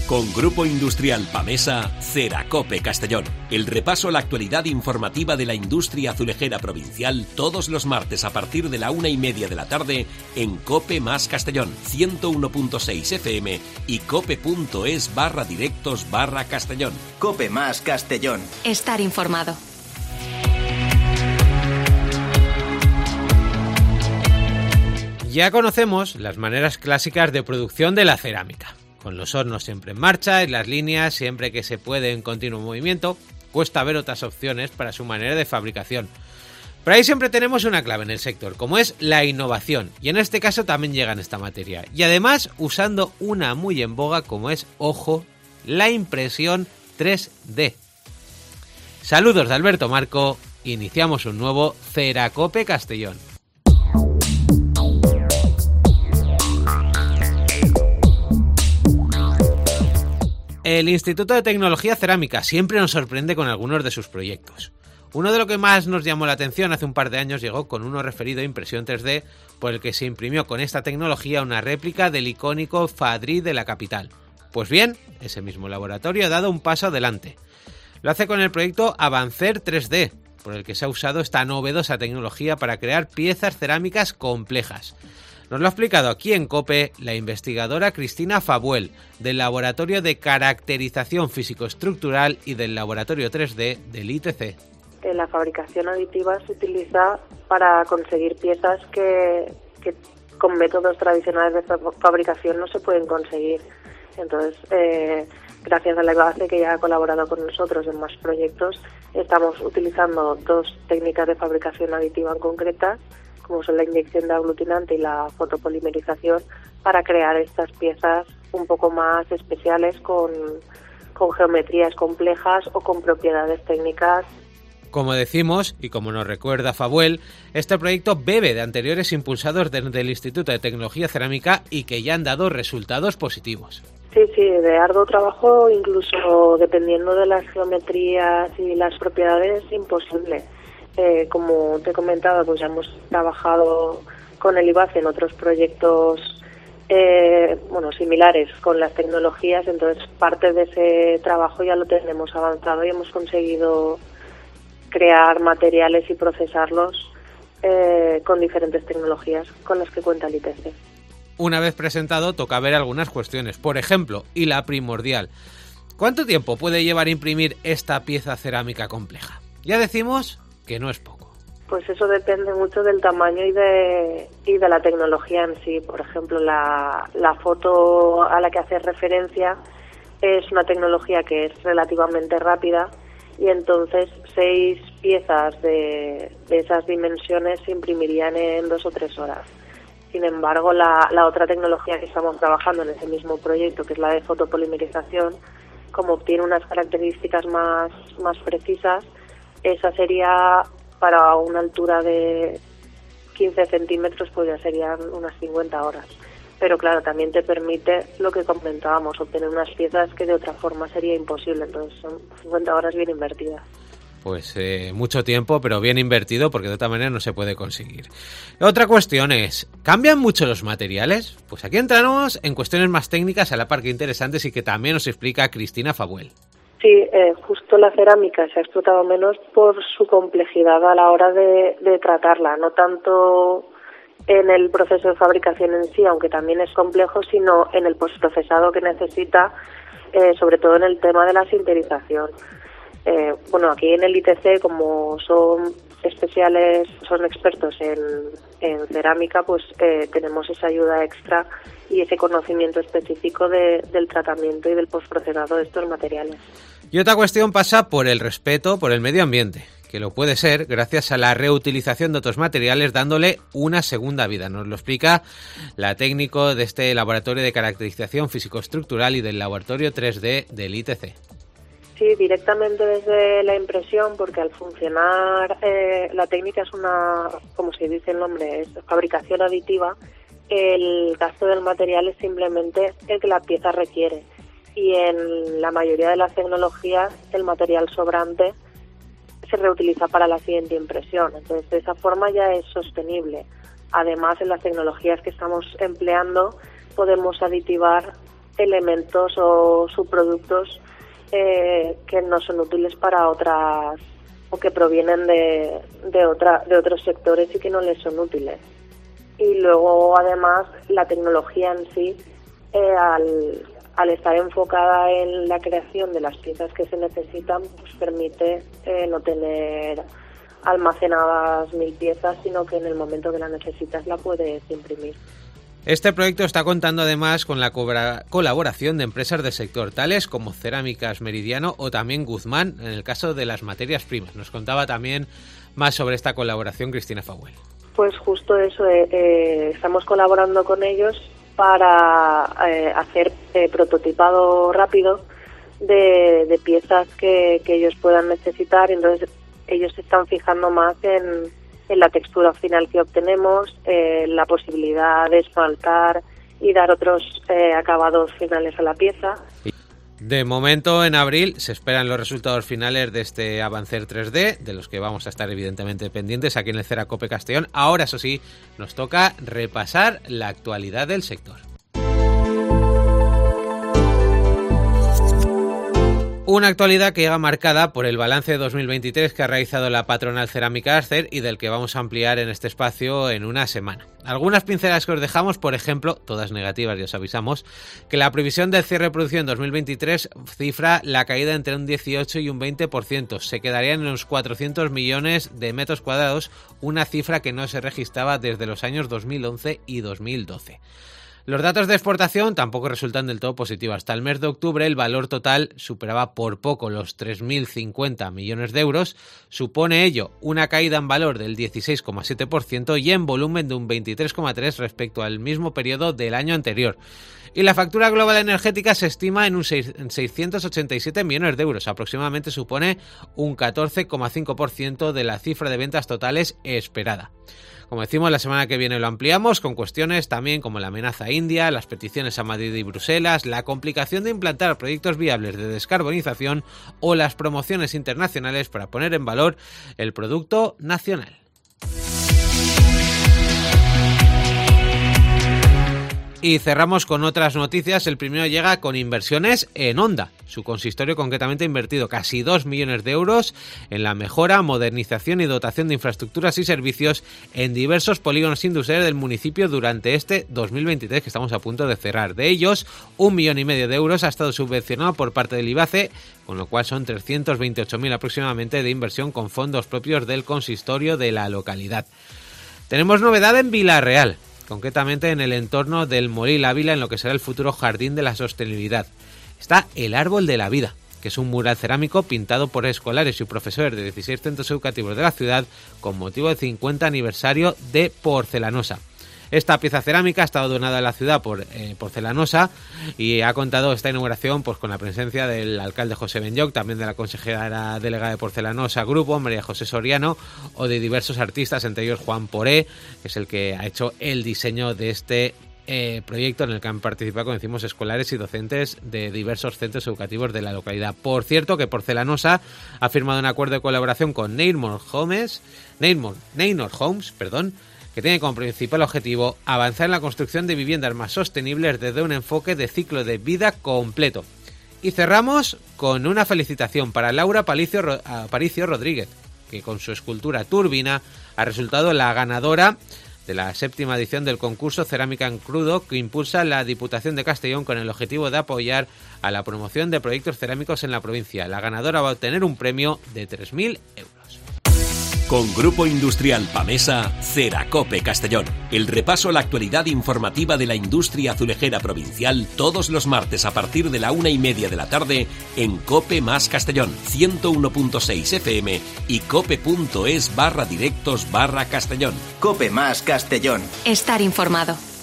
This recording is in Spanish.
Con Grupo Industrial Pamesa, Ceracope Castellón. El repaso a la actualidad informativa de la industria azulejera provincial todos los martes a partir de la 1:30 de la tarde en Cope más Castellón, 101.6 FM y cope.es/directos/Castellón. Cope más Castellón. Estar informado. Ya conocemos las maneras clásicas de producción de la cerámica, con los hornos siempre en marcha y las líneas siempre que se puede en continuo movimiento. Cuesta ver otras opciones para su manera de fabricación. Pero ahí siempre tenemos una clave en el sector, como es la innovación, y en este caso también llega en esta materia. Y además usando una muy en boga como es, ojo, la impresión 3D. Saludos de Alberto Marco, iniciamos un nuevo Ceracope Castellón. El Instituto de Tecnología Cerámica siempre nos sorprende con algunos de sus proyectos. Uno de lo que más nos llamó la atención hace un par de años llegó con uno referido a impresión 3D, por el que se imprimió con esta tecnología una réplica del icónico Fadrí de la capital. Pues bien, ese mismo laboratorio ha dado un paso adelante. Lo hace con el proyecto Avancer 3D, por el que se ha usado esta novedosa tecnología para crear piezas cerámicas complejas. Nos lo ha explicado aquí en COPE la investigadora Cristina Fabuel, del Laboratorio de Caracterización Físico-Estructural y del Laboratorio 3D del ITC. La fabricación aditiva se utiliza para conseguir piezas que con métodos tradicionales de fabricación no se pueden conseguir. Entonces, gracias a la base que ya ha colaborado con nosotros en más proyectos, estamos utilizando dos técnicas de fabricación aditiva en concretas, como son la inyección de aglutinante y la fotopolimerización, para crear estas piezas un poco más especiales con geometrías complejas o con propiedades técnicas. Como decimos, y como nos recuerda Fabuel, este proyecto bebe de anteriores impulsados desde el Instituto de Tecnología Cerámica y que ya han dado resultados positivos. Sí, de arduo trabajo, incluso dependiendo de las geometrías y las propiedades, imposible. Como te he comentado, pues ya hemos trabajado con el IBACE en otros proyectos similares con las tecnologías, entonces parte de ese trabajo ya lo tenemos avanzado y hemos conseguido crear materiales y procesarlos con diferentes tecnologías con las que cuenta el ITC. Una vez presentado, toca ver algunas cuestiones. Por ejemplo, y la primordial, ¿cuánto tiempo puede llevar imprimir esta pieza cerámica compleja? Ya decimos que no es poco. Pues eso depende mucho del tamaño y de la tecnología en sí. Por ejemplo, la foto a la que haces referencia es una tecnología que es relativamente rápida y entonces 6 piezas de esas dimensiones se imprimirían en 2 o 3 horas. Sin embargo, la otra tecnología que estamos trabajando en ese mismo proyecto, que es la de fotopolimerización, como obtiene unas características más precisas, esa sería para una altura de 15 centímetros, pues ya serían unas 50 horas. Pero claro, también te permite lo que comentábamos, obtener unas piezas que de otra forma sería imposible. Entonces son 50 horas bien invertidas. Pues mucho tiempo, pero bien invertido, porque de otra manera no se puede conseguir. Otra cuestión es, ¿cambian mucho los materiales? Pues aquí entramos en cuestiones más técnicas a la par que interesantes y que también nos explica Cristina Fabuel. Sí, justo la cerámica se ha explotado menos por su complejidad a la hora de tratarla, no tanto en el proceso de fabricación en sí, aunque también es complejo, sino en el postprocesado que necesita, sobre todo en el tema de la sinterización. Aquí en el ITC, como son especiales, son expertos en cerámica, pues tenemos esa ayuda extra y ese conocimiento específico del tratamiento y del postprocesado de estos materiales. Y otra cuestión pasa por el respeto por el medio ambiente, que lo puede ser gracias a la reutilización de otros materiales dándole una segunda vida. Nos lo explica la técnico de este Laboratorio de Caracterización Físico-Estructural y del Laboratorio 3D del ITC. Sí, directamente desde la impresión, porque al funcionar la técnica es una, como se dice el nombre, es fabricación aditiva. El gasto del material es simplemente el que la pieza requiere. Y en la mayoría de las tecnologías el material sobrante se reutiliza para la siguiente impresión. Entonces, de esa forma ya es sostenible. Además, en las tecnologías que estamos empleando podemos aditivar elementos o subproductos que no son útiles para otras o que provienen de otros sectores y que no les son útiles. Y luego, además, la tecnología en sí, al estar enfocada en la creación de las piezas que se necesitan, pues permite no tener almacenadas 1000 piezas, sino que en el momento que la necesitas la puedes imprimir. Este proyecto está contando además con la colaboración de empresas del sector, tales como Cerámicas Meridiano o también Guzmán, en el caso de las materias primas. Nos contaba también más sobre esta colaboración Cristina Fauel. Pues justo eso, estamos colaborando con ellos para hacer prototipado rápido de piezas que ellos puedan necesitar. Entonces ellos se están fijando más en la textura final que obtenemos, la posibilidad de esmaltar y dar otros acabados finales a la pieza. De momento, en abril, se esperan los resultados finales de este Avancer 3D, de los que vamos a estar evidentemente pendientes aquí en el Ceracope Castellón. Ahora, eso sí, nos toca repasar la actualidad del sector. Una actualidad que llega marcada por el balance de 2023 que ha realizado la patronal Cerámica Acer y del que vamos a ampliar en este espacio en una semana. Algunas pinceladas que os dejamos, por ejemplo, todas negativas, ya os avisamos, que la previsión del cierre de producción en 2023 cifra la caída entre un 18 y un 20%. Se quedarían en unos 400 millones de metros cuadrados, una cifra que no se registraba desde los años 2011 y 2012. Los datos de exportación tampoco resultan del todo positivos. Hasta el mes de octubre el valor total superaba por poco los 3.050 millones de euros. Supone ello una caída en valor del 16,7% y en volumen de un 23,3% respecto al mismo periodo del año anterior. Y la factura global energética se estima en 687 millones de euros. Aproximadamente supone un 14,5% de la cifra de ventas totales esperada. Como decimos, la semana que viene lo ampliamos con cuestiones también como la amenaza india, las peticiones a Madrid y Bruselas, la complicación de implantar proyectos viables de descarbonización o las promociones internacionales para poner en valor el producto nacional. Y cerramos con otras noticias. El primero llega con inversiones en Honda. Su consistorio concretamente ha invertido casi 2 millones de euros en la mejora, modernización y dotación de infraestructuras y servicios en diversos polígonos industriales del municipio durante este 2023 que estamos a punto de cerrar. De ellos, 1,5 millones de euros ha estado subvencionado por parte del IBACE, con lo cual son 328.000 aproximadamente de inversión con fondos propios del consistorio de la localidad. Tenemos novedad en Vila-real, concretamente en el entorno del Molí Ávila, en lo que será el futuro Jardín de la Sostenibilidad. Está el Árbol de la Vida, que es un mural cerámico pintado por escolares y profesores de 16 centros educativos de la ciudad con motivo del 50 aniversario de Porcelanosa. Esta pieza cerámica ha estado donada a la ciudad por Porcelanosa y ha contado esta inauguración pues con la presencia del alcalde José Benlloch, también de la consejera delegada de Porcelanosa Grupo, María José Soriano, o de diversos artistas, entre ellos Juan Poré, que es el que ha hecho el diseño de este proyecto en el que han participado, como decimos, escolares y docentes de diversos centros educativos de la localidad. Por cierto, que Porcelanosa ha firmado un acuerdo de colaboración con Neynor Homes, que tiene como principal objetivo avanzar en la construcción de viviendas más sostenibles desde un enfoque de ciclo de vida completo. Y cerramos con una felicitación para Laura Aparicio Rodríguez, que con su escultura Turbina ha resultado la ganadora de la 7ª edición del concurso Cerámica en Crudo que impulsa la Diputación de Castellón con el objetivo de apoyar a la promoción de proyectos cerámicos en la provincia. La ganadora va a obtener un premio de 3.000 euros. Con Grupo Industrial Pamesa, Ceracope Castellón. El repaso a la actualidad informativa de la industria azulejera provincial todos los martes a partir de la 1:30 de la tarde en Cope más Castellón, 101.6 FM y cope.es/directos/Castellón. Cope más Castellón. Estar informado.